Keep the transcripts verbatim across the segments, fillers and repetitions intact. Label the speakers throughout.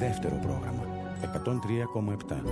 Speaker 1: Δεύτερο πρόγραμμα εκατόν τρία κόμμα επτά.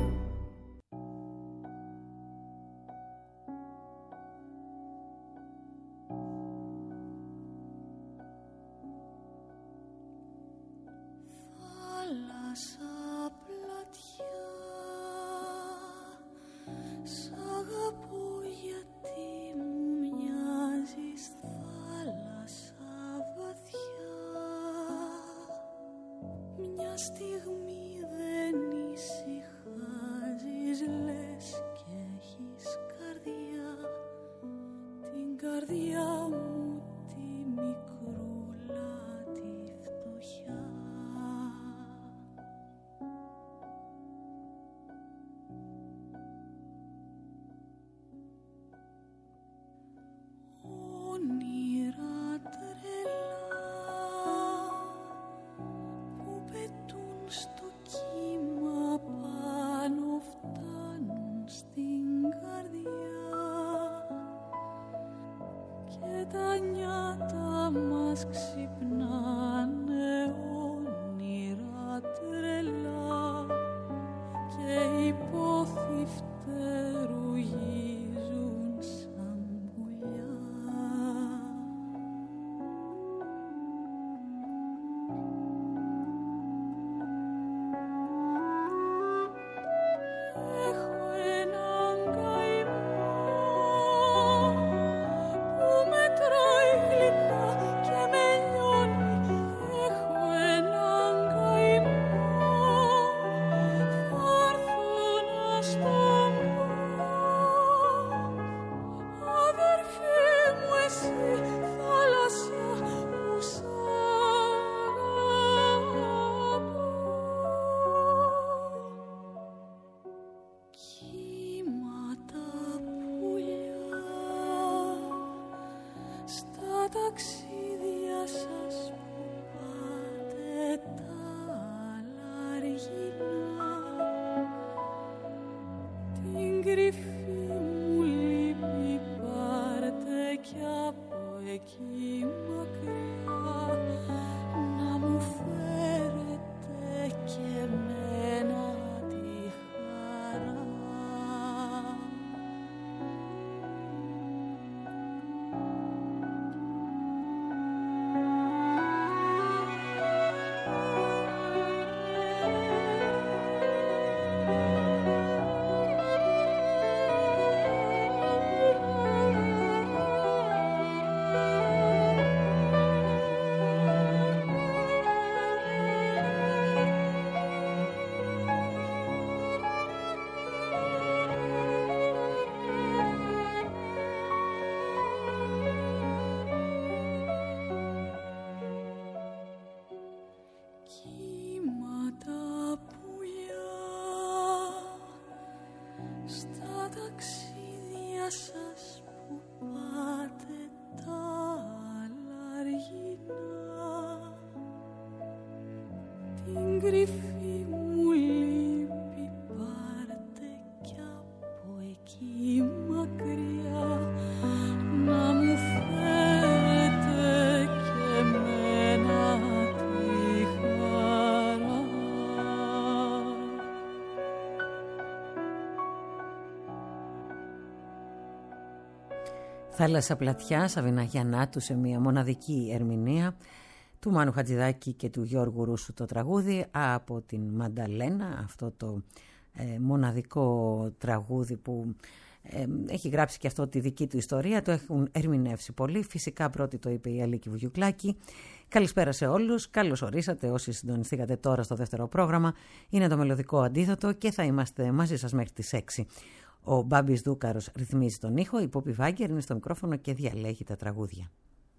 Speaker 2: Θάλασσα πλατιά, Σαβίνα Γιαννάτου σε μια μοναδική ερμηνεία του Μάνου Χατζηδάκη και του Γιώργου Ρούσου το τραγούδι από την Μανταλένα, αυτό το ε, μοναδικό τραγούδι που ε, έχει γράψει και αυτό τη δική του ιστορία, το έχουν ερμηνεύσει πολύ. Φυσικά πρώτη το είπε η Αλίκη Βουγιουκλάκη. Καλησπέρα σε όλους, καλώς ορίσατε όσοι συντονιστήκατε τώρα στο δεύτερο πρόγραμμα. Είναι το Μελωδικό Αντίδοτο και θα είμαστε μαζί σας μέχρι τις έξι. Ο Μπάμπης Δούκαρος ρυθμίζει τον ήχο, η Πόπη Βάγκερ είναι στο μικρόφωνο και διαλέγει τα τραγούδια.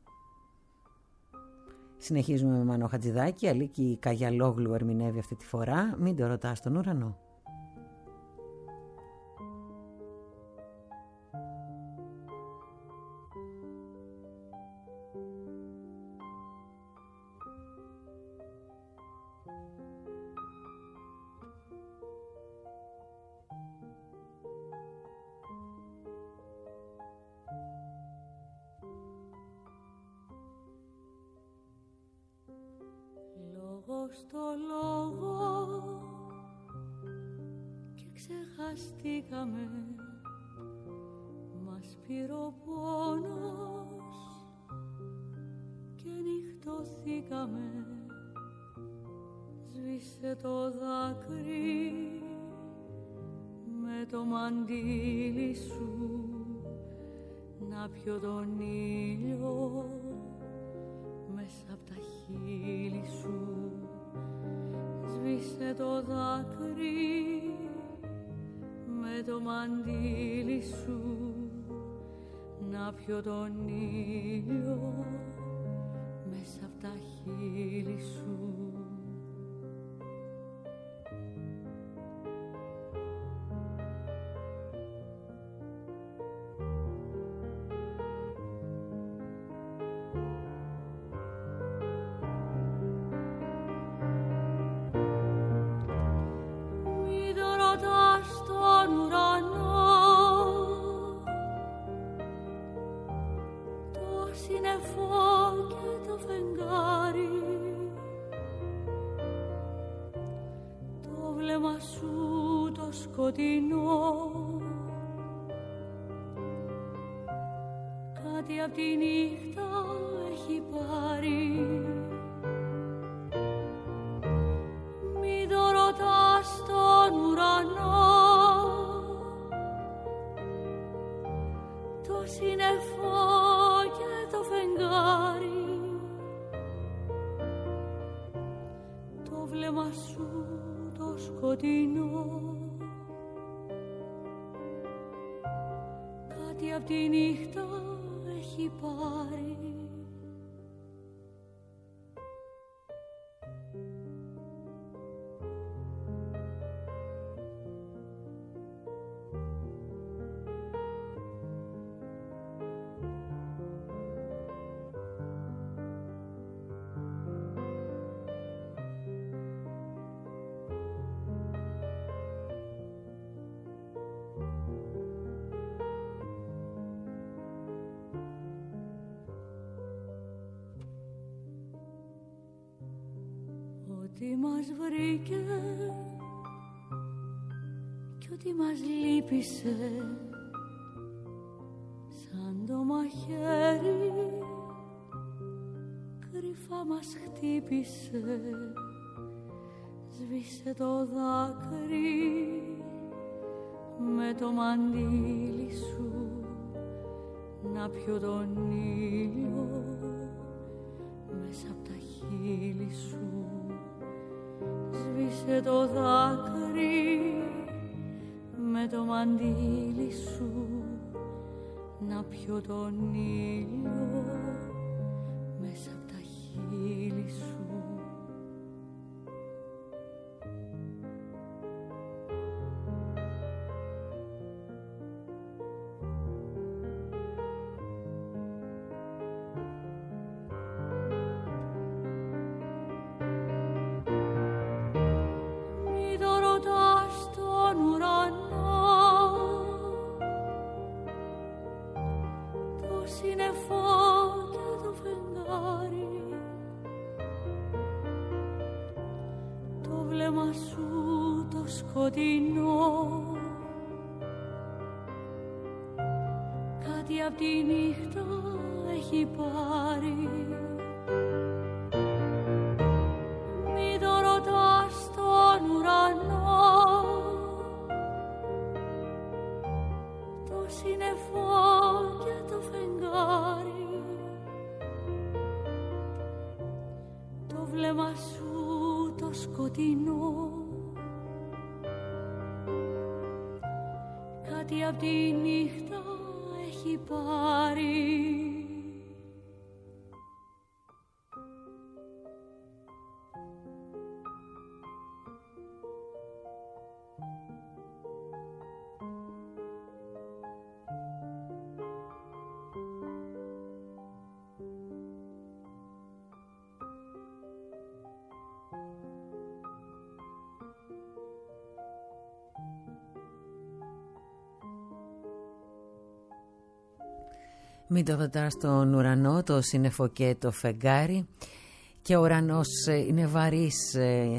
Speaker 2: Συνεχίζουμε με Μάνο Χατζηδάκη, Αλίκη Καγιαλόγλου ερμηνεύει αυτή τη φορά, μην το ρωτάς τον ουρανό.
Speaker 3: Στο λόγο ξεχαστήκαμε, μας πήρε ο πόνος και νυχτωθήκαμε. Σβήσε το δάκρυ με το μαντίλι σου, να πιω τον ήλιο μέσα απ' τα χείλη σου. Σβήσε το δάκρυ με το μαντίλι σου, να πιω τον ήλιο μέσα απ' τα χείλη σου. Κάτι απ' τη νύχτα έχει πάρει. Μη το ρωτάς τον ουρανό, το σύννεφο και το φεγγάρι, το βλέμμα σου το σκοτεινό. Κάτι απ' τη νύχτα έχει πάρει. Ό,τι μας βρήκε κι ό,τι μας λύπησε, σαν το μαχαίρι κρυφά μας χτύπησε. Σβήσε το δάκρυ με το μαντίλι σου, να πιω τον ήλιο μέσα απ' τα χείλη σου. Σβήσε το δάκρυ με το μαντίλι σου, να πιω τον ήλιο μέσα απ' τα χείλη σου. Κάτι απ' τη νύχτα έχει πάρει. Μη το ρωτάς τον ουρανό, το σύννεφο και το φεγγάρι, το βλέμμα σου το σκοτεινό. Κάτι απ' τη νύχτα έχει πάρει.
Speaker 2: Μην το ρωτάς στον ουρανό, το σύννεφο και το φεγγάρι. Και ο ουρανός είναι βαρύς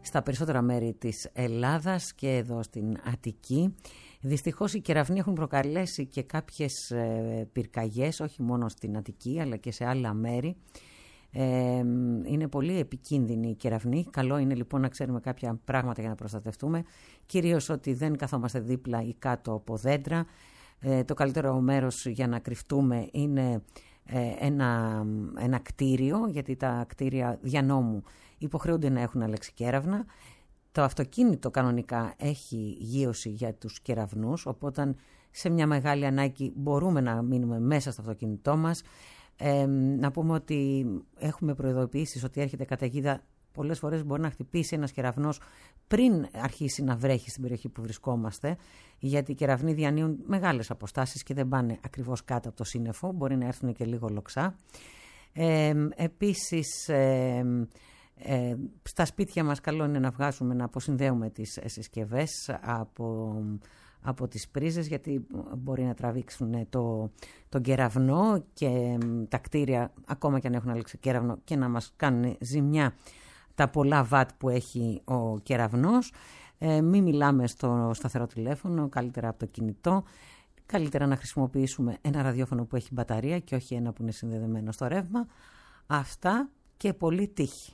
Speaker 2: στα περισσότερα μέρη της Ελλάδας και εδώ στην Αττική. Δυστυχώς οι κεραυνοί έχουν προκαλέσει και κάποιες ε, πυρκαγιές, όχι μόνο στην Αττική αλλά και σε άλλα μέρη. Ε, είναι πολύ επικίνδυνοι οι κεραυνοί. Καλό είναι λοιπόν να ξέρουμε κάποια πράγματα για να προστατευτούμε. Κυρίως ότι δεν καθόμαστε δίπλα ή κάτω από δέντρα. Ε, το καλύτερο μέρος για να κρυφτούμε είναι ε, ένα, ένα κτίριο, γιατί τα κτίρια δια νόμου υποχρεούνται να έχουν αλεξικέραυνα. Το αυτοκίνητο κανονικά έχει γείωση για τους κεραυνούς, οπότε σε μια μεγάλη ανάγκη μπορούμε να μείνουμε μέσα στο αυτοκίνητό μας. Ε, να πούμε ότι έχουμε προειδοποιήσεις ότι έρχεται καταιγίδα. Πολλές φορές μπορεί να χτυπήσει ένας κεραυνός πριν αρχίσει να βρέχει στην περιοχή που βρισκόμαστε, γιατί οι κεραυνοί διανύουν μεγάλες αποστάσεις και δεν πάνε ακριβώς κάτω από το σύννεφο, μπορεί να έρθουν και λίγο λοξά. Ε, επίσης, ε, ε, στα σπίτια μας καλό είναι να βγάζουμε, να αποσυνδέουμε τις συσκευές από... από τις πρίζες, γιατί μπορεί να τραβήξουν το, τον κεραυνό και τα κτίρια, ακόμα και αν έχουν αλεξικέραυνο, και να μας κάνουν ζημιά τα πολλά βατ που έχει ο κεραυνός. Ε, μην μιλάμε στο σταθερό τηλέφωνο, καλύτερα από το κινητό. Καλύτερα να χρησιμοποιήσουμε ένα ραδιόφωνο που έχει μπαταρία και όχι ένα που είναι συνδεδεμένο στο ρεύμα. Αυτά και πολύ τύχη.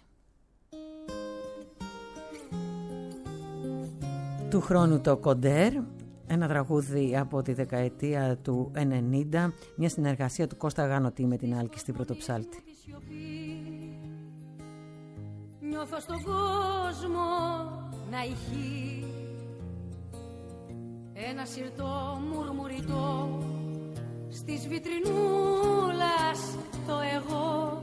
Speaker 2: Του χρόνου το Κοντέρ, ένα τραγούδι από τη δεκαετία του ενενήντα, μια συνεργασία του Κώστα Γάνωτη με την Άλκη στην Πρωτοψάλτη.
Speaker 3: Νιώθω στον κόσμο να ηχεί ένα σιρτό μουρμουριτό στις βιτρινούλας το εγώ.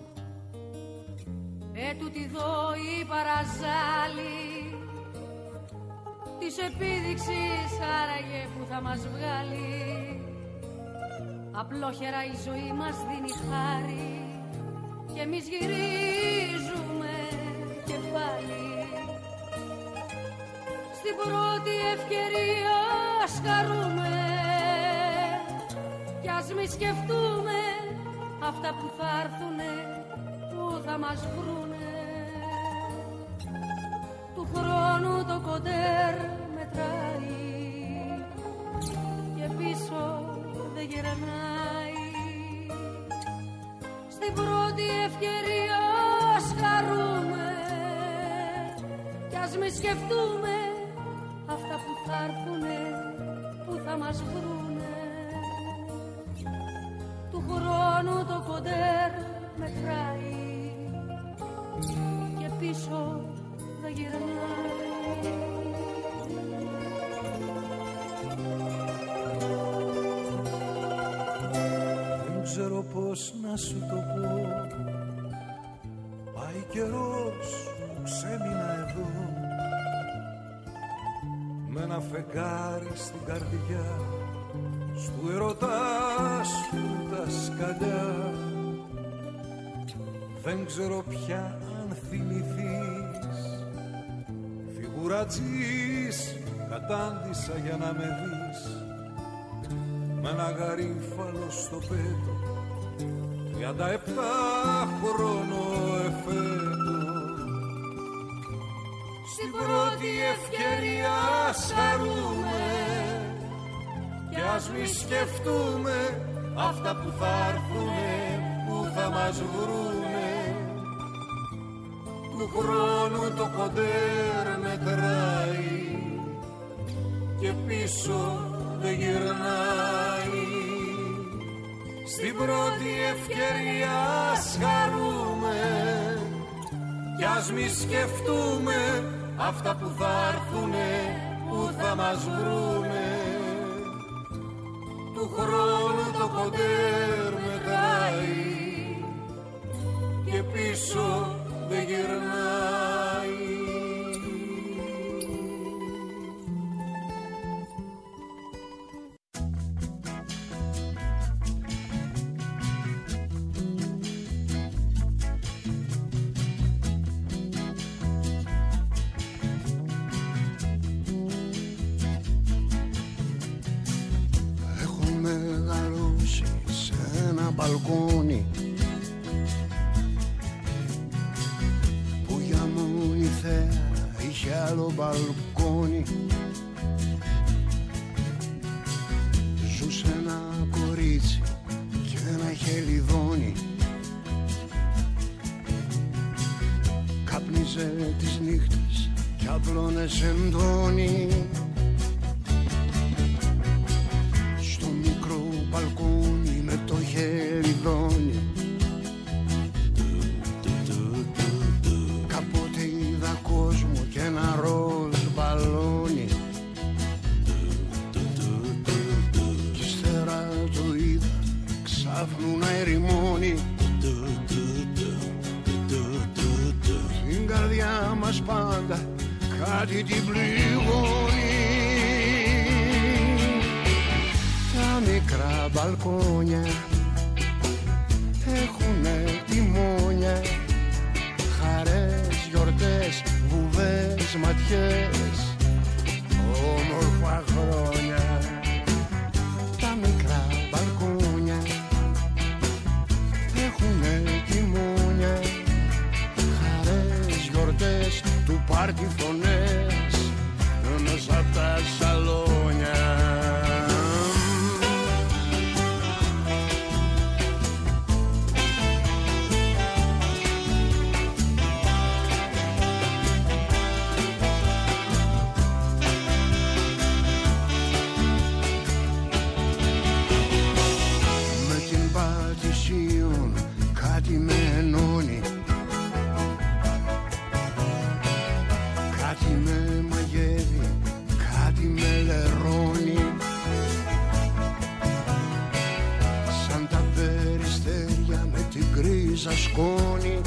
Speaker 3: Ετούτη δω η παραζάλη της επίδειξης άραγε που θα μας βγάλει. Απλόχερα η ζωή μας δίνει χάρη και εμείς γυρίζουμε κεφάλι. Στην πρώτη ευκαιρία ας χαρούμε κι ας μη σκεφτούμε αυτά που θα έρθουνε, που θα μας βρούνε. Του χρόνου το Κοντέρ μετράει και πίσω δεν γυρνάει. Στην πρώτη ευκαιρία ας χαρούμε κι ας μη σκεφτούμε αυτά που θα έρθουνε, που θα μας βρούνε. Του χρόνου το Κοντέρ μετράει και πίσω δεν γυρνάει.
Speaker 4: Δεν ξέρω πώς να σου το πω, πάει καιρός που ξέμεινα εδώ με ένα φεγγάρι στην καρδιά, στου ερωτά σου τα σκαλιά. Δεν ξέρω πια αν θυμηθείς, φιγουρατζής κατάντησα για να με δεις, με ένα γαρίφαλο στο πέτο, τριάντα επτά χρόνο εφέτο. Στην πρώτη ευκαιρία ας χαρούμε κι ας μη σκεφτούμε αυτά που θα έρθουνε, που θα μας βρούνε. Του χρόνου το Κοντέρ μετράει και πίσω δεν γυρνάει. Στην πρώτη ευκαιρία ας χαρούμε κι ας μη σκεφτούμε αυτά που θα έρθουνε, που θα μας βρούνε. Του χρόνου το Κοντέρ μετράει και πίσω δεν γυρνάει.
Speaker 5: Έχω μεγαλώσει σε ένα μπαλκόνι που για μεγάλο μπαλκόνι. Ζούσε ένα κορίτσι και ένα χελιδόνι. Κάπνιζε τις νύχτες κι απλώνε σεντόνι. Στο μικρό μπαλκόνι με το χελιδόνι. Κάποτε είδα κόσμο και ένα ροζ μπαλόνι. Κι ύστερα το είδα ξάφνου να ερημώνει. Στην καρδιά μας πάντα κάτι την πληγώνει. Τα μικρά μπαλκόνια έχουνε τιμόνια, χαρές, γιορτές, βουβές, ματιές, όμορφα χρόνια. Τα μικρά μπαλκόνια έχουνε τιμόνια, χαρές, γιορτές, του πάρτι φωνές μέσα απ' τα σαλόνια. Με την Πατησίων κάτι με ενώνει. Κάτι με μαγεύει, κάτι με λερώνει. Σαν τα περιστέρια με την γκρίζα σκόνη.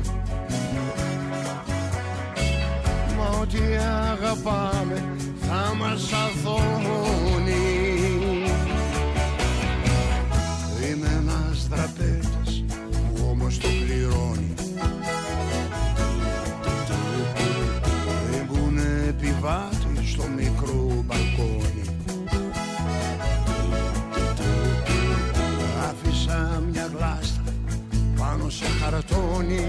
Speaker 5: Μα ό,τι αγαπάμε θα μας αθώνει. Είμαι ένας δραπέτης που όμως το πληρώνει. Επιβάτη στο μικρό μπαλκόνι. Άφησα μια γλάστα πάνω σε χαρτόνι.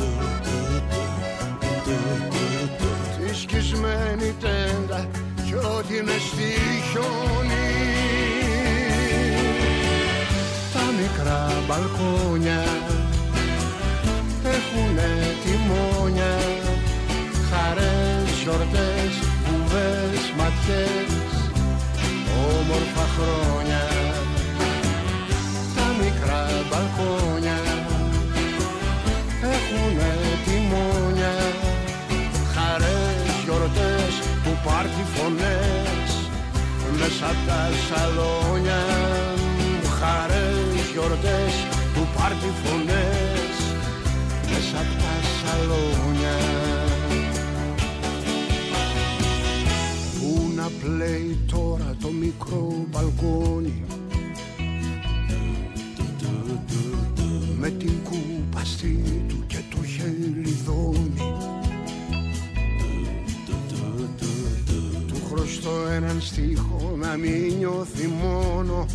Speaker 5: Τη σκισμένη τέντα κι ό,τι με στοιχιώνει. Τα μικρά μπαλκόνια έχουνε τιμόνια, χαρές, γιορτές, βουβές, ματιές, όμορφα χρόνια. Τα μικρά μπαλκόνια έχουνε τιμόνια, χαρές, γιορτές, που πάρτι φωνές μέσα απ' τα σαλόνια. Χαρές, γιορτές, που πάρτι φωνές μέσα απ' τα σαλόνια. Πού να πλέει τώρα το μικρό μπαλκόνι, με την κούπαστη του και το χελιδόνι. Του χρωστώ έναν στίχο να μην νιώθει μόνο,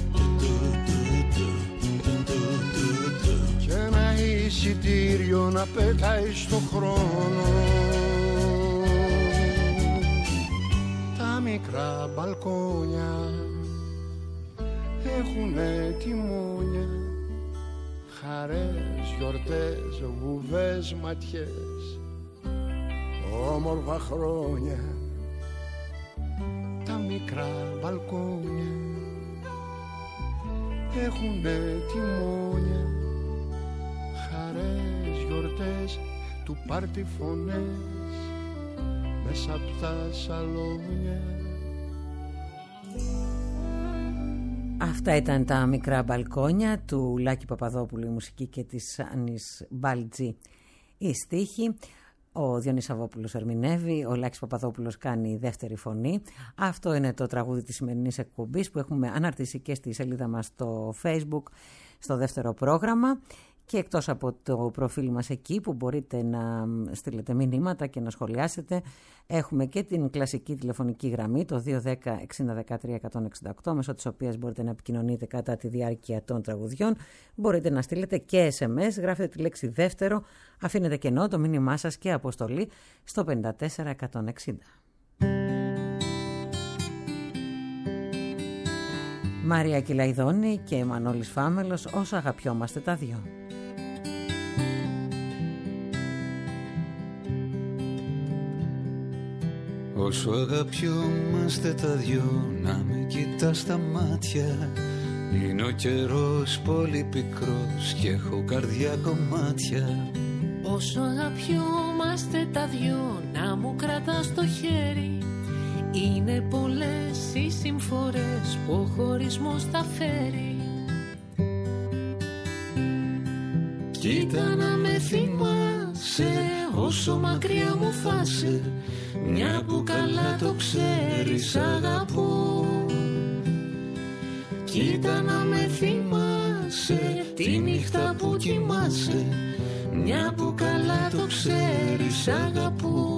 Speaker 5: και ένα εισιτήριο να πετάει στο χρόνο. Τα μικρά μπαλκόνια έχουνε τιμόνια, χαρές, γιορτές, βουβές, ματιές, όμορφα χρόνια. Τα μικρά μπαλκόνια έχουνε τιμόνια, χαρές, γιορτές, του πάρτι φωνές μέσα απ' τα σαλόνια.
Speaker 2: Αυτά ήταν τα μικρά μπαλκόνια του Λάκη Παπαδόπουλου, η μουσική, και της Άννης Μπάλτζη η στίχη. Ο Διονύσης Σαββόπουλος ερμηνεύει, ο Λάκης Παπαδόπουλος κάνει δεύτερη φωνή. Αυτό είναι το τραγούδι της σημερινής εκπομπής που έχουμε αναρτήσει και στη σελίδα μας στο Facebook, στο δεύτερο πρόγραμμα. Και εκτός από το προφίλ μας εκεί που μπορείτε να στείλετε μηνύματα και να σχολιάσετε, έχουμε και την κλασική τηλεφωνική γραμμή, το δύο ένα μηδέν εξήντα δεκατρία εκατόν εξήντα οκτώ, μέσω της οποίας μπορείτε να επικοινωνείτε κατά τη διάρκεια των τραγουδιών. Μπορείτε να στείλετε και ες εμ ες, γράφετε τη λέξη δεύτερο, αφήνετε κενό το μήνυμά σας και αποστολή στο πενήντα τέσσερα εκατόν εξήντα. Μαρία Κυλαϊδόνη και Μανώλης Φάμελος, όσο αγαπιόμαστε τα δυο.
Speaker 6: Όσο αγαπιόμαστε τα δυο, να με κοιτάς στα μάτια. Είναι ο καιρός πολύ πικρός και έχω καρδιά κομμάτια.
Speaker 7: Όσο αγαπιόμαστε τα δυο, να μου κρατάς το χέρι. Είναι πολλές οι συμφορές που ο χωρισμός θα φέρει.
Speaker 6: Κοίτα να με θυμάσαι όσο μακριά μου φάσαι, μια που καλά το ξέρεις αγαπώ. Κοίτα να με θυμάσαι τη νύχτα που κοιμάσαι, μια που καλά το ξέρεις αγαπώ.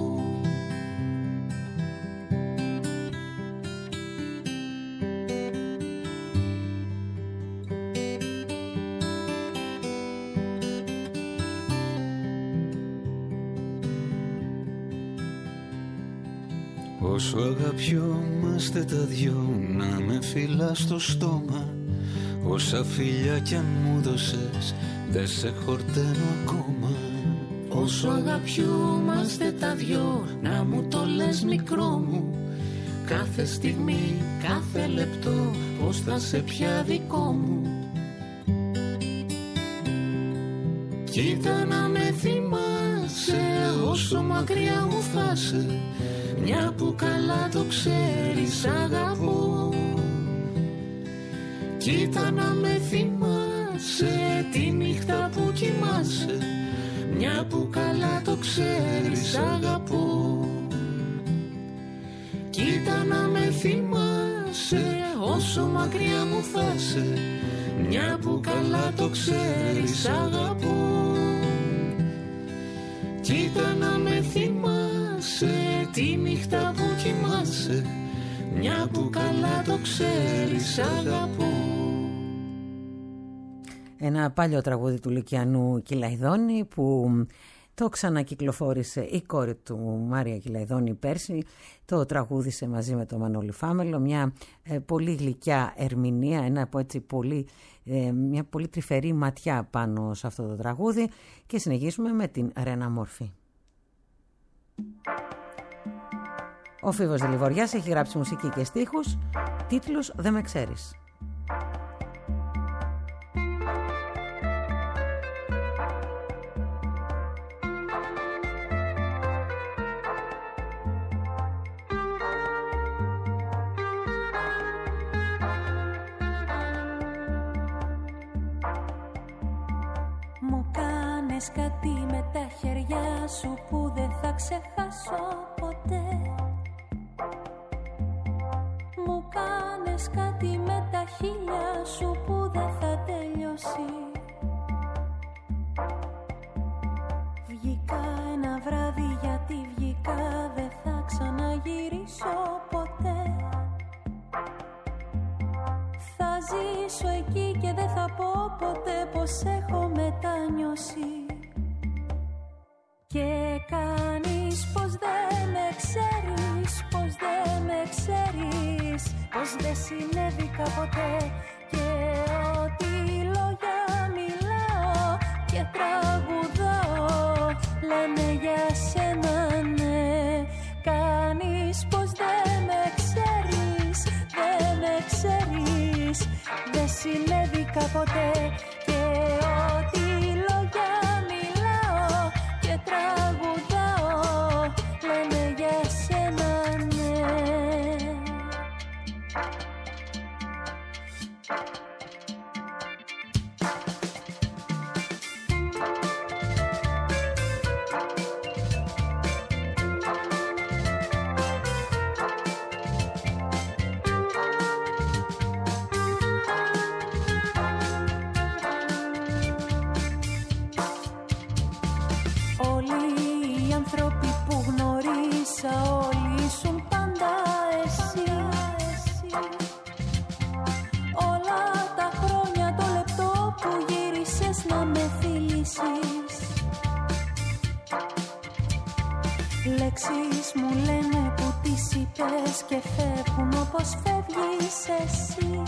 Speaker 6: Όσο αγαπιόμαστε τα δυο, να με φυλάς στο στόμα. Όσα φιλιά κι αν μου δώσες, δεν σε χορταίνω ακόμα.
Speaker 7: Όσο αγαπιόμαστε τα δυο, να μου το λες μικρό μου. Κάθε στιγμή, κάθε λεπτό, πως θα σε πια δικό μου.
Speaker 6: Κοίτα να με θυμάσαι όσο μακριά μου φάσαι, μια που καλά το ξέρεις αγαπώ. Κοίτα να με θυμάσαι τη νύχτα που κοιμάσαι, μια που καλά το ξέρεις αγαπώ. Κοίτα να με θυμάσαι όσο μακριά μου φάσαι, μια που καλά το ξέρεις αγαπώ. Κοίτα να με θυμάσαι τη νύχτα που κοιμάσαι, μια που καλά το ξέρεις αγαπώ.
Speaker 2: Ένα παλιό τραγούδι του Λυκιανού Κυλαϊδόνη που το ξανακυκλοφόρησε η κόρη του Μάρια Κυλαϊδόνη πέρσι. Το τραγούδισε μαζί με τον Μανώλη Φάμελο, μια ε, πολύ γλυκιά ερμηνεία, ένα, έτσι, πολύ, ε, μια πολύ τρυφερή ματιά πάνω σε αυτό το τραγούδι. Και συνεχίζουμε με την Ρένα Μόρφη. Ο Φίβος Δελιβοριάς έχει γράψει μουσική και στίχους, τίτλος «Δεν με ξέρεις».
Speaker 3: Μου κάνες κάτι με τα χέρια σου που δεν θα ξεχάσω ποτέ. Μου κάνες κάτι με τα χείλια σου που δεν θα τελειώσει. Βγήκα ένα βράδυ γιατί βγήκα, δεν θα ξαναγυρίσω ποτέ. Θα ζήσω εκεί και δεν θα πω ποτέ πως έχω μετανιώσει. Και κάνεις πως δεν με ξέρεις, πως δεν με ξέρεις, πως δεν συνέβηκα ποτέ. Και ό,τι λόγια μιλάω και τραγουδάω λένε για σένα, ναι. Κάνεις πως δεν με ξέρεις, δεν με ξέρεις, δεν συνέβηκα ποτέ. Και ό,τι λόγια μιλάω και τραγουδάω λένε για σένα, ναι.
Speaker 8: Λέξεις μου λένε που τις είπες και φεύγουν όπως φεύγεις εσύ.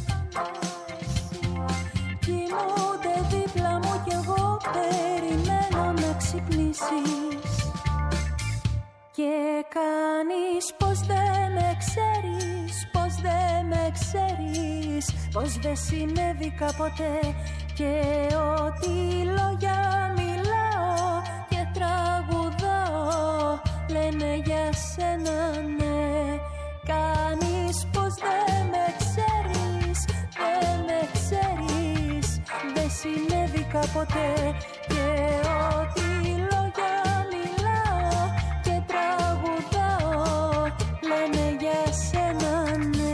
Speaker 8: Κοιμούνται δίπλα μου κι εγώ περιμένω να ξυπνήσεις. Και κάνεις πως δεν με ξέρεις, πως δεν με ξέρεις, πως δεν συνέβη κάποτε και ότι λόγια μιλάω και τραγουδάω λένε για σένα ναι. Κάνεις πως δεν με ξέρεις, δεν με ξέρεις, δεν συνέβη κάποτε και ότι λόγια μιλάω και τραγουδάω λένε για σένα ναι.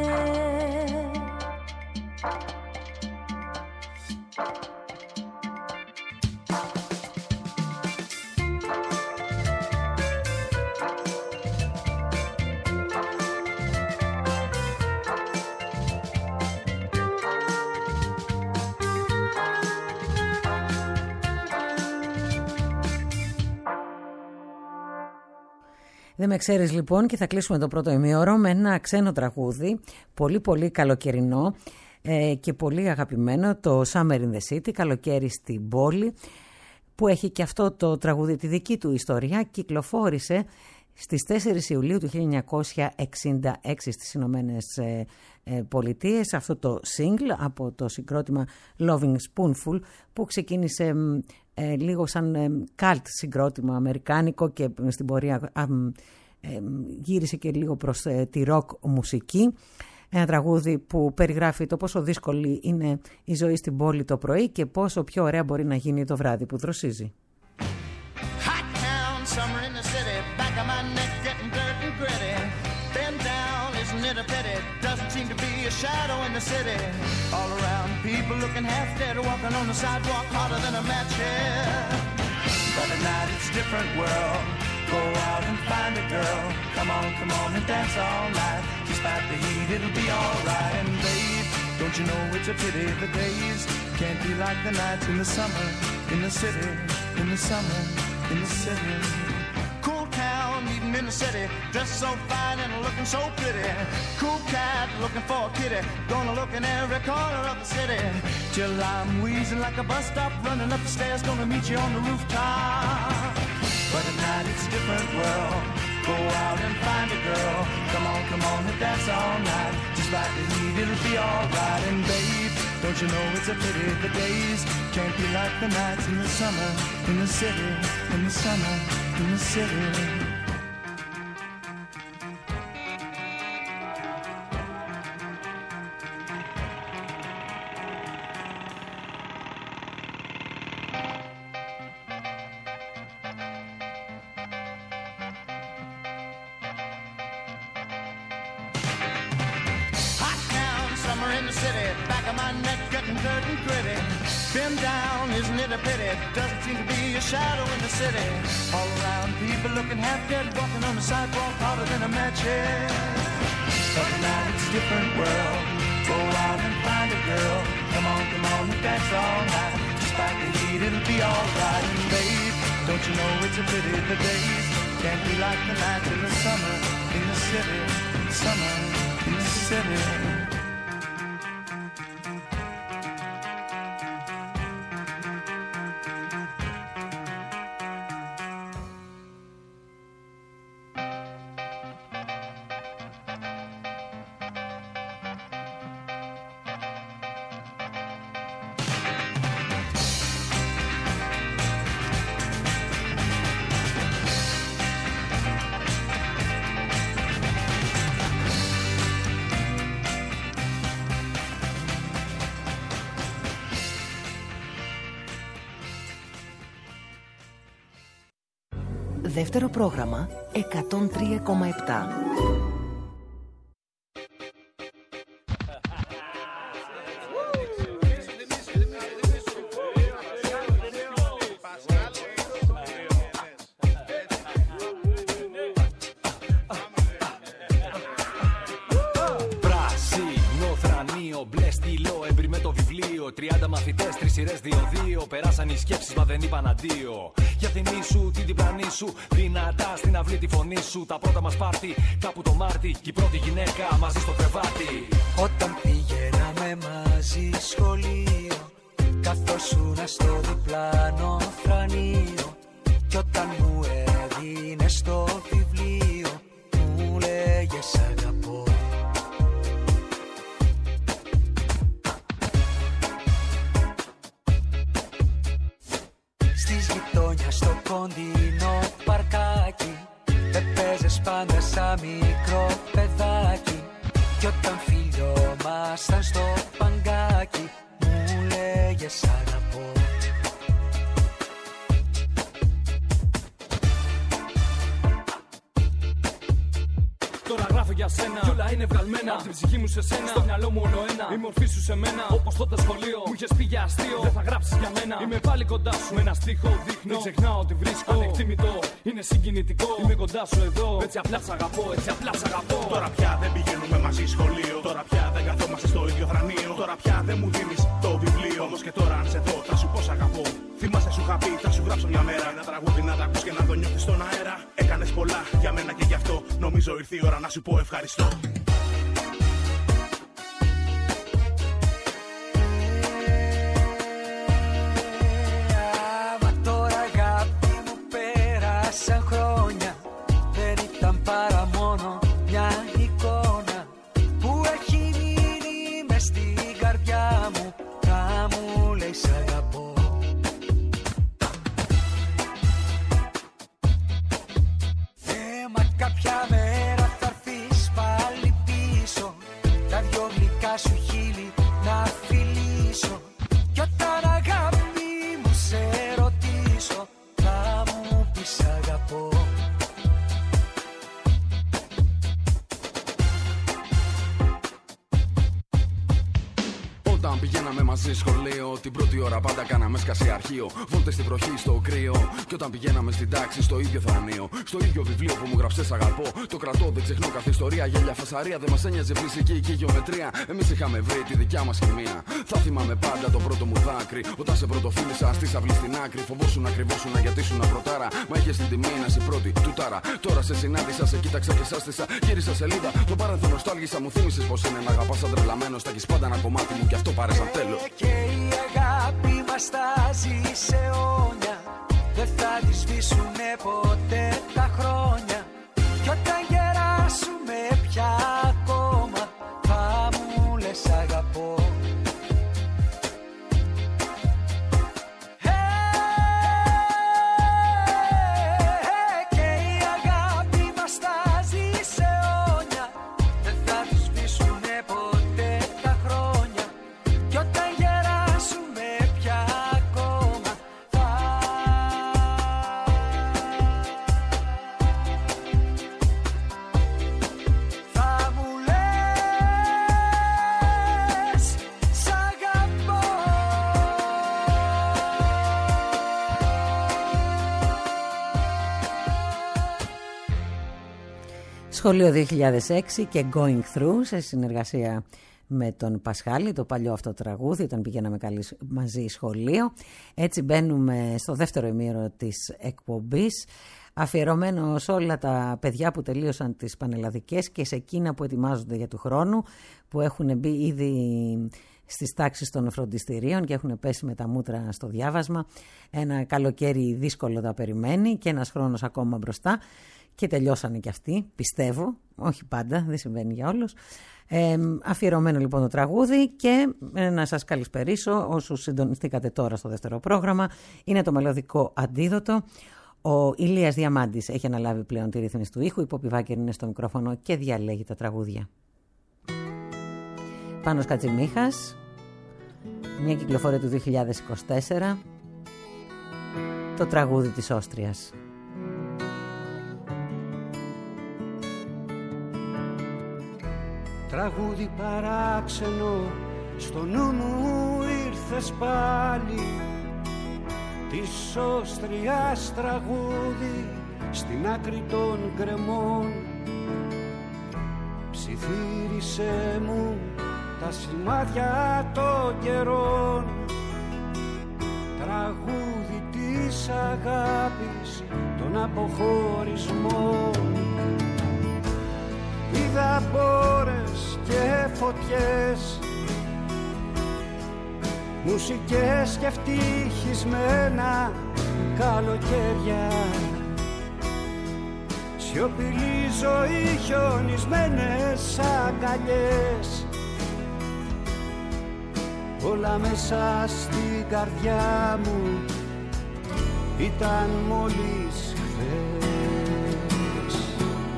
Speaker 2: Δεν με ξέρεις λοιπόν, και θα κλείσουμε το πρώτο ημίωρο με ένα ξένο τραγούδι, πολύ πολύ καλοκαιρινό ε, και πολύ αγαπημένο, το Summer in the City, καλοκαίρι στην πόλη, που έχει και αυτό το τραγούδι τη δική του ιστορία. Κυκλοφόρησε στις τέσσερις Ιουλίου του χίλια εννιακόσια εξήντα έξι στις Ηνωμένες ε, ε, Πολιτείες, αυτό το single από το συγκρότημα Loving Spoonful, που ξεκίνησε ε, λίγο σαν ε, cult συγκρότημα αμερικάνικο και στην πορεία ε, ε, γύρισε και λίγο προς ε, τη rock μουσική. Ένα τραγούδι που περιγράφει το πόσο δύσκολη είναι η ζωή στην πόλη το πρωί και πόσο πιο ωραία μπορεί να γίνει το βράδυ που δροσίζει.
Speaker 9: Shadow in the city, all around people looking half dead, walking on the sidewalk harder than a match head. But at night it's a different world. Go out and find a girl. Come on, come on and dance all night. Despite the heat, it'll be alright. And babe, don't you know it's a pity the days can't be like the nights in the summer, in the city, in the summer, in the city. In the city, dressed so fine and looking so pretty. Cool cat looking for a kitty. Gonna look in every corner of the city till I'm wheezing like a bus stop, running up the stairs. Gonna meet you on the rooftop. But at night it's a different world. Go out and find a girl. Come on, come on and dance all night. Just like the heat, it'll be alright. And babe, don't you know it's a pity the days can't be like the nights in the summer, in the city, in the summer, in the city. Shadow in the city, all around people looking half dead, walking on the sidewalk harder than a match head. But now it's a different world. Go out and find a girl. Come on, come on and dance all night. Despite the heat, it'll be alright. And babe, don't you know it's a pity the days can't be like the nights in the summer, in the city, summer in the city.
Speaker 10: Δεύτερο πρόγραμμα εκατόν τρία κόμμα επτά.
Speaker 11: Πράσινο θρανίο, μπλε στυλό, εμπειρ με το βιβλίο. Τριάντα μαθητές, τρεις σειρές, δύο-δύο. Περάσαν οι σκέψεις μα δεν είπαν αντίο. Για θυμίσου την διπλανή σου. Δυνατά στην αυλή τη φωνή σου. Τα πρώτα μας πάρτι κάπου το Μάρτι. Και η πρώτη γυναίκα μαζί στο κρεβάτι.
Speaker 12: Όταν πηγαίναμε μαζί σχολείο, καθόσουνα στο διπλάνο θρανείο. Κι όταν μου έδινες το βιβλίο, μου λέγες αγαπώ. Στις γειτόνια στο κοντινό παρκάκι, έπαιζες πάντα σαν μικρό παιδάκι. Κι όταν φιλιόμασταν στο παγκάκι, μου λέγες αγαπώ.
Speaker 11: Τώρα γράφω για σένα, κι όλα είναι βγαλμένα. Απ' την ψυχή μου σε σένα, στο μυαλό μου όλο ένα. Η μορφή σου σε μένα, όπως τότε σχολείο. Μου είχες πει για αστείο, δεν θα γράψεις για μένα. Είμαι πάλι κοντά σου, με ένα στίχο δείχνω. Δεν ξεχνάω ότι βρίσκω ανεκτήμητο, είναι συγκινητικό. Είμαι κοντά σου εδώ, έτσι απλά σ' αγαπώ, έτσι απλά σ' αγαπώ.
Speaker 13: Τώρα πια δεν πηγαίνουμε μαζί σχολείο. Τώρα πια δεν καθόμαστε στο ίδιο θρανείο. Τώρα πια δεν μου δίνεις το βιβλίο. Όμως και τώρα αν σε δω θα σου πω σ' αγαπώ. Θυμάσαι σου είχα πει, θα σου γράψω μια μέρα. Ένα τραγούδι να τα ακούς και να το νιώθεις στον αέρα. Έκανες πολλά για μένα και γι' αυτό νομίζω ήρθε η ώρα να σου πω ευχαριστώ.
Speaker 12: Μα τώρα αγάπη μου πέρασαν χρόνια. Δεν ήταν παρά μόνο μια εικόνα που έχει μείνει μες στην καρδιά μου. Να μου λέει σ' αγαπώ. Ε, μα κάποια μέρα θα έρθεις πάλι πίσω, τα δυο γλυκά σου χείλη να φιλήσω. Κι όταν αγάπη μου σε ρωτήσω, θα μου πεις αγαπώ.
Speaker 14: Όταν πηγαίναμε μαζί σχολείο, την πρώτη ώρα πάντα κάναμε σκασί αρχείο. Βόλτες στην βροχή στο κρύο. Και όταν πηγαίναμε στην τάξη, στο ίδιο θρανείο. Στο ίδιο βιβλίο που μου γραψες αγαπώ. Το κρατώ, δεν ξεχνώ κάθε ιστορία. Γέλια, φασαρία, δεν μας ένοιαζε φυσική και γεωμετρία. Εμείς είχαμε βρει τη δικιά μας χημεία. Θα θυμάμαι πάντα το πρώτο μου δάκρυ. Όταν σε πρωτοφίλησα στη αυλή στην άκρη. Φοβόσουνα, κρυβόσουνα γιατί σου να πρωτάρα. Μα είχες την τιμή να είσαι πρώτη του τάρα. Τώρα σε συνάντησα, σε κοίταξα και σάστησα. Γύρισα σελίδα, το παρελθόν νοστάλγησα. Μου θύμισες πως είναι να αγαπάς σαν τρελαμένος. Θα έχεις πάντα ένα κομμάτι μου και αυτό πάρε σαν τέλος.
Speaker 12: Και η αγάπη μας στάζει σε αιώνια. Δεν θα τη σβήσουνε ποτέ τα χρόνια. Κι όταν γεράσουμε πια ακόμα, θα μου λες αγαπώ. Και η αγάπη μας στάζει σε αιώνια. Δεν θα τη σβήσουνε ποτέ τα χρόνια. Κι όταν γεράσουμε πια ακόμα, θα... θα μου λες σ' αγαπώ.
Speaker 2: Σχολείο δύο χιλιάδες έξι και Going Through σε συνεργασία με τον Πασχάλη, το παλιό αυτό τραγούδι, όταν πηγαίναμε καλή μαζί σχολείο. Έτσι μπαίνουμε στο δεύτερο ημίωρο της εκπομπής, αφιερωμένο σε όλα τα παιδιά που τελείωσαν τις πανελλαδικές και σε εκείνα που ετοιμάζονται για του χρόνου, που έχουν μπει ήδη στις τάξεις των φροντιστηρίων και έχουν πέσει με τα μούτρα στο διάβασμα. Ένα καλοκαίρι δύσκολο τα περιμένει και ένας χρόνος ακόμα μπροστά. Και τελειώσανε κι αυτοί, πιστεύω, όχι πάντα, δεν συμβαίνει για όλους. Ε, αφιερωμένο λοιπόν το τραγούδι και ε, να σας καλησπερίσω όσους συντονιστήκατε τώρα στο δεύτερο πρόγραμμα. Είναι το μελωδικό αντίδοτο. Ο Ηλίας Διαμάντης έχει αναλάβει πλέον τη ρύθμιση του ήχου, η Πόπη Βάκερ είναι στο μικρόφωνο και διαλέγει τα τραγούδια. Πάνος Κατζημίχας, μια κυκλοφορία του δύο χιλιάδες είκοσι τέσσερα, το τραγούδι της Όστριας.
Speaker 15: Τραγούδι παράξενο, στο νου μου ήρθες πάλι. Της Όστριας τραγούδι, στην άκρη των γκρεμών. Ψιθύρισε μου τα σημάδια των καιρών. Τραγούδι της της αγάπης τον αποχωρισμό. Είδα μπόρες και φωτιές, μουσικές και ευτυχισμένα καλοκαίρια, σιωπηλή ζωή, χιονισμένες αγκαλιές, όλα μέσα στην καρδιά μου ήταν μόλις χθες.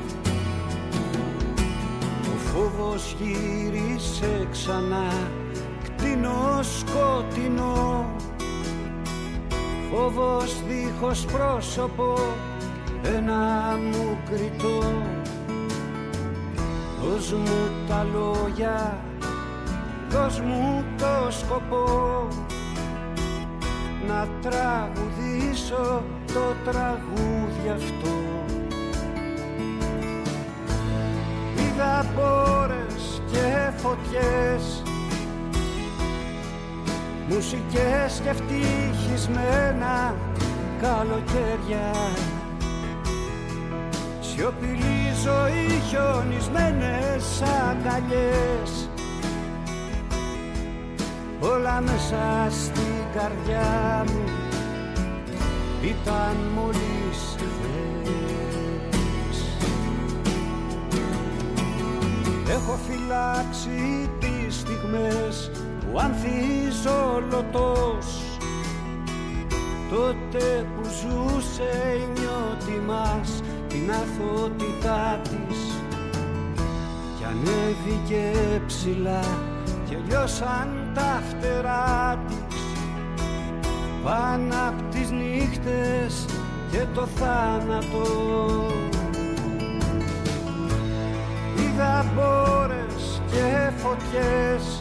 Speaker 15: Ο φόβος γύρισε ξανά, κτίνο σκοτεινό, φόβος δίχως πρόσωπο, ένα μου κριτό. Δώσ' μου τα λόγια, δώσ' μου το σκοπό, να τραγουδήσω το τραγούδι αυτό. Είδα μπόρες και φωτιές, μουσικές και ευτυχισμένα καλοκαίρια, σιωπηλή ζωή, χιονισμένες αγκαλιές, όλα μέσα στην καρδιά μου ήταν μόλις χθες. Έχω φυλάξει τις στιγμές που ανθίζω λωτός, τότε που ζούσε η νιώτη μας την αθωότητά της, κι ανέβηκε ψηλά και λιώσαν τα φτερά της, πάνω απ' τις νύχτες και το θάνατο. Είδα μπόρες και φωτιές,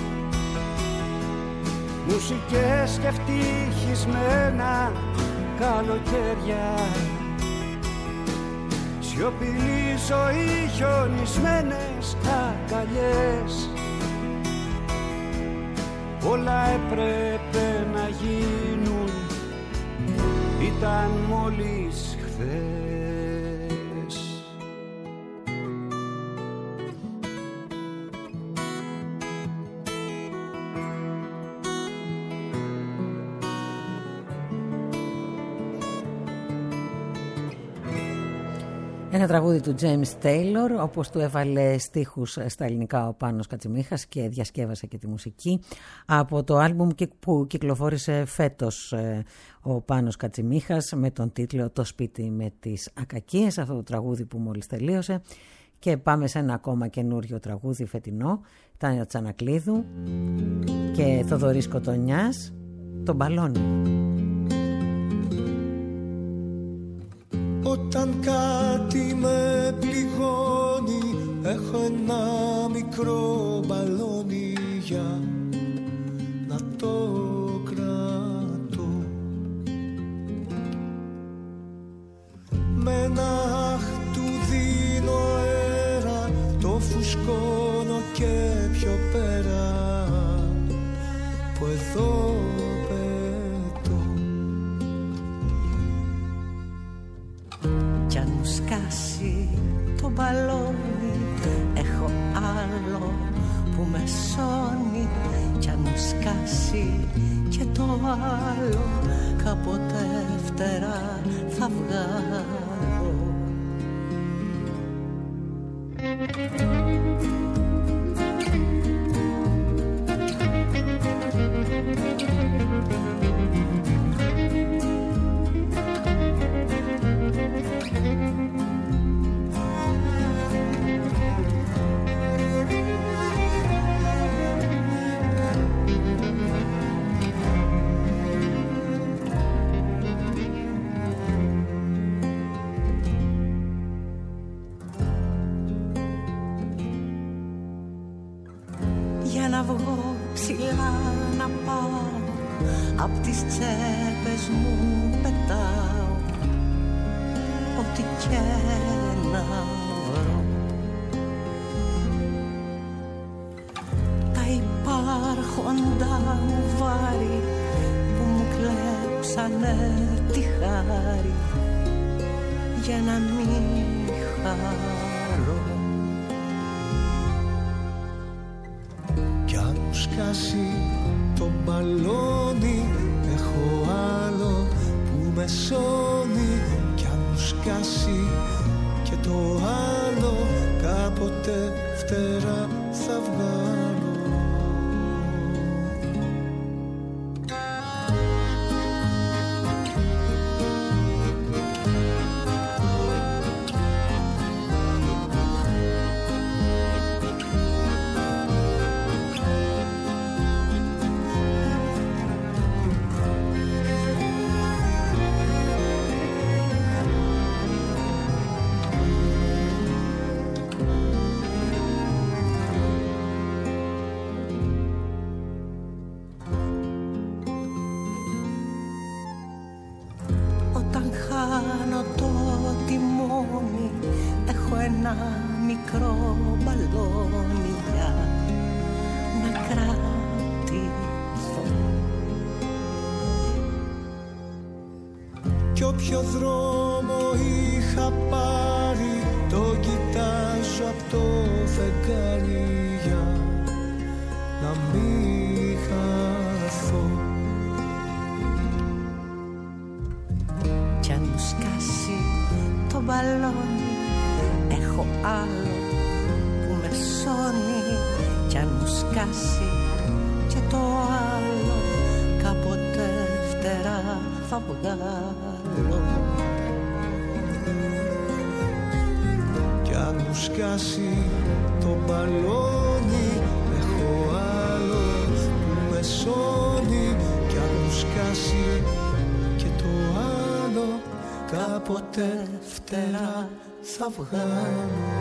Speaker 15: μουσικές και ευτυχισμένα καλοκαίρια, σιωπηλή ζωή, χιονισμένες αγκαλιές, όλα έπρεπε να γίνουν, ήταν μόλις χθες.
Speaker 2: Ένα τραγούδι του James Taylor, όπως του έβαλε στίχους στα ελληνικά ο Πάνος Κατσιμίχας και διασκεύασε και τη μουσική από το άλμπουμ που κυκλοφόρησε φέτος ο Πάνος Κατσιμίχας με τον τίτλο «Το σπίτι με τις ακακίες», αυτό το τραγούδι που μόλις τελείωσε. Και πάμε σε ένα ακόμα καινούριο τραγούδι φετινό, Τάνια Τσανακλείδου και Θοδωρής Κοτονιάς, «Το μπαλόνι».
Speaker 16: Όταν κάτι με πληγώνει, έχω ένα μικρό μπαλόνι για να το κρατώ. Με ένα αχ του δίνω αέρα, το φουσκώνω και πιο πέρα, που εδώ
Speaker 17: κι αν μου σκάσει το μπαλόνι, έχω άλλο που με σώνει. Κι αν μου σκάσει και το άλλο, κάποτε φτερά θα βγάλω. να βγω ψηλά να πάω, απ' τις τσέπες μου πετάω ό,τι και να βρω. Τα υπάρχοντα μου βάρη που μου κλέψει δώσανε τη χάρη για να μην χαρώ.
Speaker 16: Κι αν μου σκάσει το μπαλόνι, έχω άλλο που με σώνει. Κι αν μου σκάσει και το άλλο, κάποτε φτερά θα βγάλω. Ποιο δρόμο είχα πάρει, το κοιτάζω απ' το φεγγάρι για να μην χαθώ.
Speaker 17: Κι αν μου σκάσει το μπαλόνι, έχω άλλο που με σώνει. Κι αν μου σκάσει και το άλλο, κάποτε φτερά θα βγάλω.
Speaker 16: Κι αν μου σκάσει το μπαλόνι, έχω άλλο που με σώνει. Κι αν μου σκάσει και το άλλο, κάποτε φτερά θα βγάλω.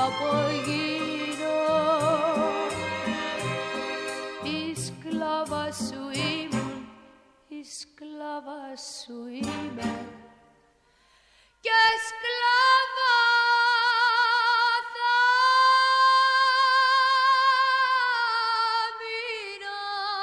Speaker 3: απογίνω. Η σκλάβα σου ήμουν, η σκλάβα σου είμαι και σκλάβα θα μείνω.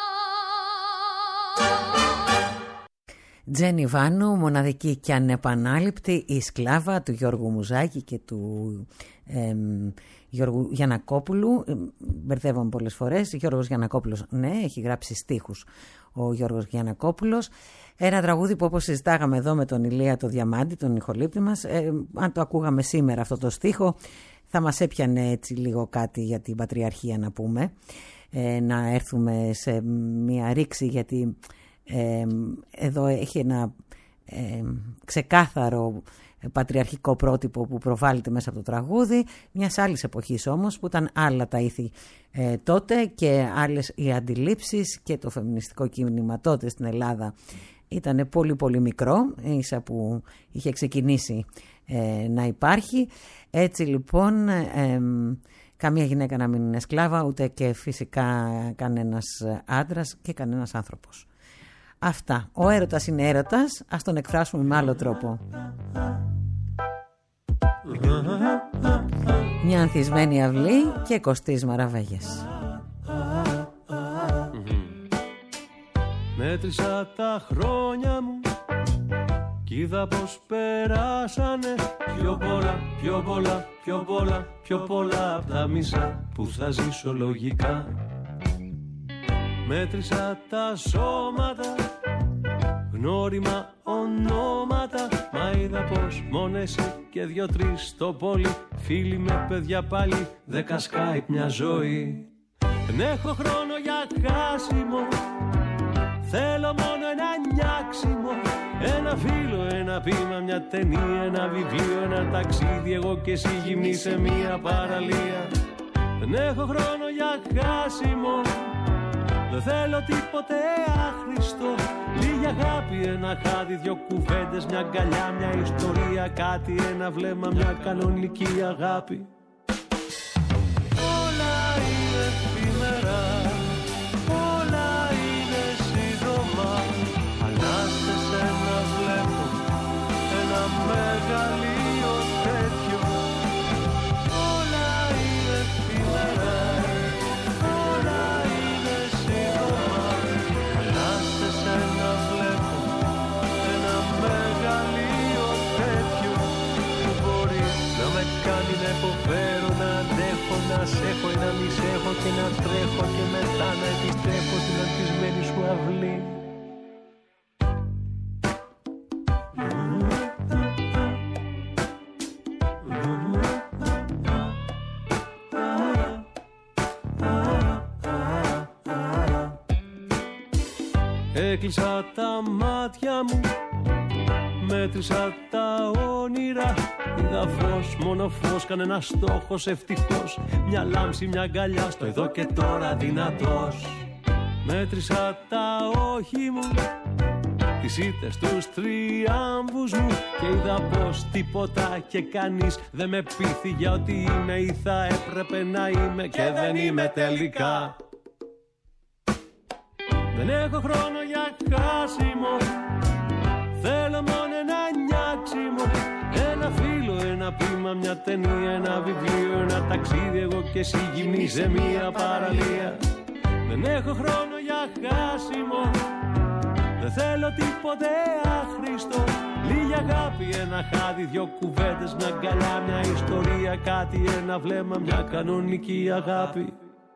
Speaker 2: Τζένι Βάνου, μοναδική και ανεπανάληπτη, η σκλάβα του Γιώργου Μουζάκη και του ε, Γιώργου Γιαννακόπουλου. Μπερδεύομαι πολλές φορές. Γιώργος Γιαννακόπουλος, ναι, έχει γράψει στίχους ο Γιώργος Γιαννακόπουλος. Ένα τραγούδι που, όπως συζητάγαμε εδώ με τον Ηλία το Διαμάντη, τον ηχολήπτη μας, ε, αν το ακούγαμε σήμερα αυτό το στίχο, θα μας έπιανε έτσι λίγο κάτι για την πατριαρχία να πούμε, ε, να έρθουμε σε μια ρήξη, γιατί ε, εδώ έχει ένα ε, ξεκάθαρο πατριαρχικό πρότυπο που προβάλλεται μέσα από το τραγούδι, μιας άλλης εποχής όμως, που ήταν άλλα τα ήθη ε, τότε και άλλες οι αντιλήψεις, και το φεμινιστικό κίνημα τότε στην Ελλάδα ήταν πολύ πολύ μικρό, ίσα που είχε ξεκινήσει ε, να υπάρχει. Έτσι λοιπόν ε, καμία γυναίκα να μην είναι σκλάβα, ούτε και φυσικά κανένας άντρας και κανένας άνθρωπος. Αυτά. Ο έρωτας είναι έρωτας, ας τον εκφράσουμε με άλλο τρόπο. Μια ανθισμένη αυλή και Κωστής Μαραβέγες.
Speaker 18: Μέτρησα τα χρόνια μου κι είδα πως περάσανε πιο πολλά, πιο πολλά, πιο πολλά, πιο πολλά απ' τα μισά που θα ζήσω λογικά. Μέτρησα τα σώματα, γνώριμα ονόματα, μα είδα πως μόνο εσύ και δυο-τρεις στο πόλι, φίλοι με παιδιά πάλι, δέκα Skype μια ζωή. Δεν έχω χρόνο για χάσιμο, θέλω μόνο ένα νιάξιμο, ένα φίλο, ένα ποίημα, μια ταινία, ένα βιβλίο, ένα ταξίδι, εγώ και εσύ γυμνοί σε μια παραλία. Δεν έχω χρόνο για χάσιμο, δεν θέλω τίποτε άχρηστο, λίγη αγάπη, ένα χάδι, δυο κουβέντες, μια αγκαλιά, μια ιστορία, κάτι, ένα βλέμμα, μια κανονική αγάπη. Όλα είναι εφήμερα, όλα είναι σύντομα, αλλάστε σε ένα βλέπω, ένα μεγαλείο τέτοιο. Όλα είναι εφήμερα, όλα είναι σύντομα, αλλάστε σε ένα βλέπω, ένα μεγαλείο τέτοιο, που μπορεί να με κάνει να υποφέρω, να αντέχω, να σ' έχω ή να μη σ' έχω, και να τρέχω και μετά να επιστρέφω στην ανθισμένη σου αυλή. Έκλεισα τα μάτια μου, μέτρησα τα όνειρα, είδα φως, μόνο φως, κανένα στόχος, ευτυχώς, μια λάμψη, μια αγκαλιά, στο εδώ και τώρα δυνατός. Μέτρησα τα όχι μου, τις ήττες, τους τριάμβους μου, και είδα πως τίποτα και κανείς δεν με πείθει για ό,τι είμαι ή θα έπρεπε να είμαι, και δεν είμαι τελικά. Δεν έχω χρόνο για χάσιμο, θέλω μόνο ένα νιάξιμο, ένα φίλο, ένα ποίημα, μια ταινία, ένα βιβλίο, ένα ταξίδι, εγώ και εσύ γυμνοί σε μια παραλία. Δεν έχω χρόνο για χάσιμο, δεν θέλω τίποτε άχρηστο, λίγη αγάπη, ένα χάδι, δυο κουβέντες, μια αγκαλιά, μια ιστορία, κάτι, ένα βλέμμα, μια κανονική αγάπη.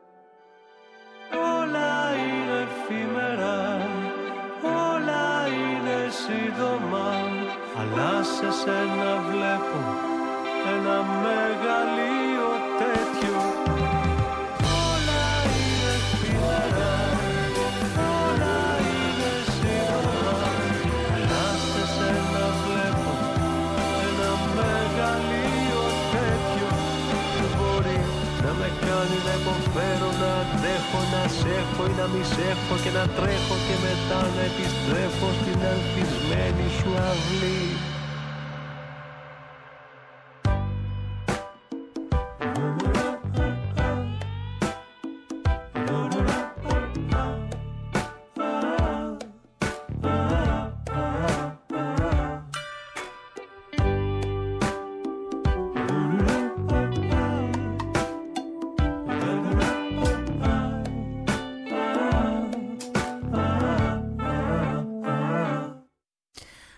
Speaker 18: Όλα είναι εφήμερα, όλα είναι σύντομα, αλλά σε σένα βλέπω ένα μεγαλείο τέτοιο. Όλα είναι εφήμερα, όλα είναι σύντομα, αλλά σε σένα βλέπω ένα μεγαλείο τέτοιο, που μπορεί να με κάνει να υποφέρω, να αντέχω, να σ' έχω ή να μη σ' έχω, και να τρέχω και μετά να επιστρέφω στην ανθισμένη σου αυλή.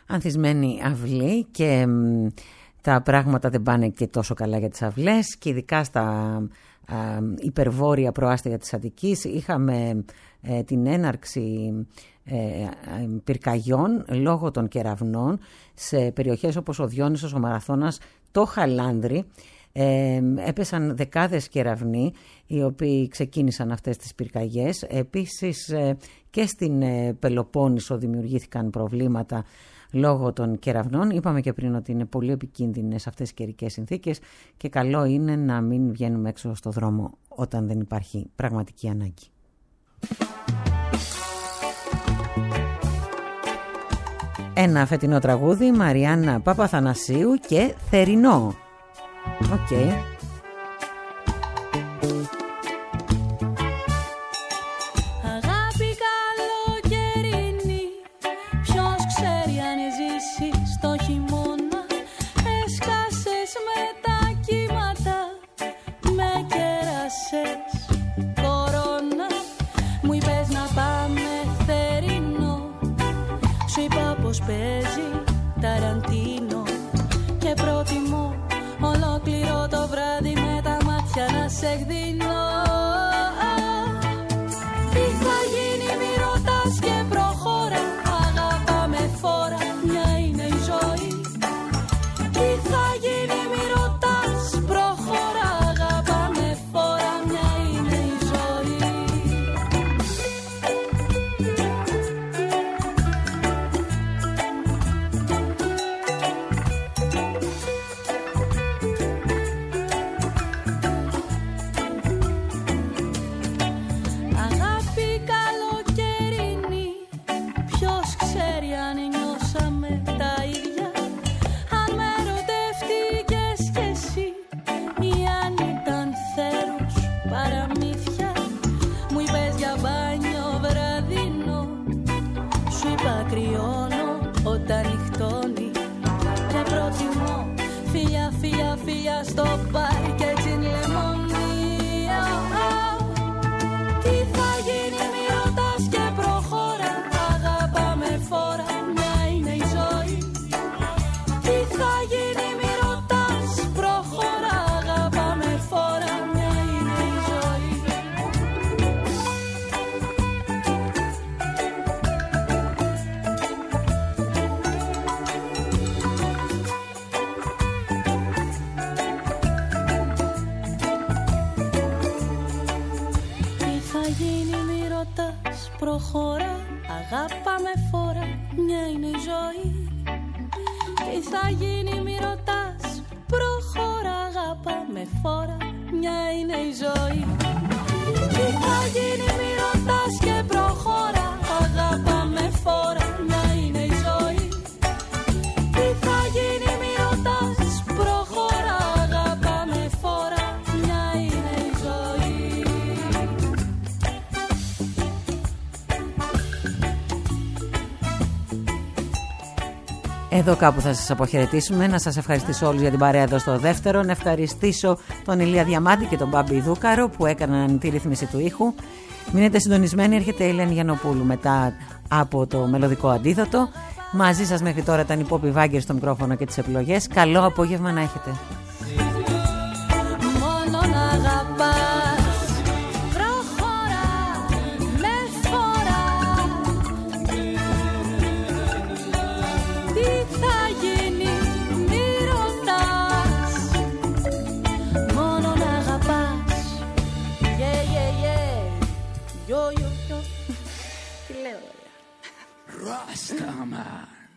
Speaker 2: ανθισμένη αυλή και μ, τα πράγματα δεν πάνε και τόσο καλά για τις αυλές και ειδικά στα α, υπερβόρεια προάστια της Αττικής. Είχαμε ε, την έναρξη ε, ε, πυρκαγιών λόγω των κεραυνών σε περιοχές όπως ο Διόνυσος, ο Μαραθώνας, το Χαλάνδρι. Ε, έπεσαν δεκάδες κεραυνοί οι οποίοι ξεκίνησαν αυτές τις πυρκαγιές. Επίσης ε, και στην ε, Πελοπόννησο δημιουργήθηκαν προβλήματα λόγω των κεραυνών. Είπαμε και πριν ότι είναι πολύ επικίνδυνες αυτές οι καιρικές συνθήκες και καλό είναι να μην βγαίνουμε έξω στο δρόμο όταν δεν υπάρχει πραγματική ανάγκη. Ένα φετινό τραγούδι, Μαριάννα Παπαθανασίου και Θερινό. Οκ. Okay.
Speaker 3: Αγάπη καλοκαιρινή, ποιος ξέρει αν ζήσεις στο χειμώνα. Έσκασες με τα κύματα, με κέρασες κορώνα. Μου είπες να πάμε θερινό, σου είπα πως παίζει Ταραντίνο και προτιμώ ολόκληρο το βράδυ με τα μάτια να σε εκδίνω. Τι θα γίνει μη ρωτάς και προχώρα, αγάπα με φόρα, μια είναι η ζωή. Τι θα γίνει μη ρωτάς, προχώρα, αγάπα με φόρα, μια είναι η ζωή. Στο μπαρ και τζιν λεμονία. Τι θα γίνει μη ρωτάς και προχώρα, αγάπα με φόρα, μια είναι η ζωή. Τι θα γίνει μη ρωτάς, προχώρα, αγάπα με φόρα, μια είναι η ζωή. Προχώρα, αγάπα με φόρα, μια είναι η ζωή. Τι θα γίνει μη ρωτάς, προχώρα, αγάπα με φόρα, μια είναι η ζωή. Τι θα γίνει μη ρωτάς και προχώρα, αγάπα με φόρα, μια είναι η ζωή. Τι θα γίνει μη ρωτάς, προχώρα, αγάπα με φόρα, μια είναι η ζωή.
Speaker 2: Εδώ κάπου θα σας αποχαιρετήσουμε. Να σας ευχαριστήσω όλους για την παρέα εδώ στο δεύτερο. Να ευχαριστήσω τον Ηλία Διαμάντη και τον Μπάμπη Δούκαρο που έκαναν τη ρύθμιση του ήχου. Μείνετε συντονισμένοι, έρχεται η Ελένη Γιαννοπούλου μετά από το μελωδικό αντίδοτο. Μαζί σας μέχρι τώρα ήταν η Πόπη Βάγκερ στο μικρόφωνο και τις επιλογές. Καλό απόγευμα να έχετε.
Speaker 3: Μόνο να αγαπάς, προχώρα, με φορά. Τι θα γίνει μη ρωτάς, μόνο να αγαπάς. Yeah, yeah, yeah. Yo, yo, yo. Τι λέω, Rastaman.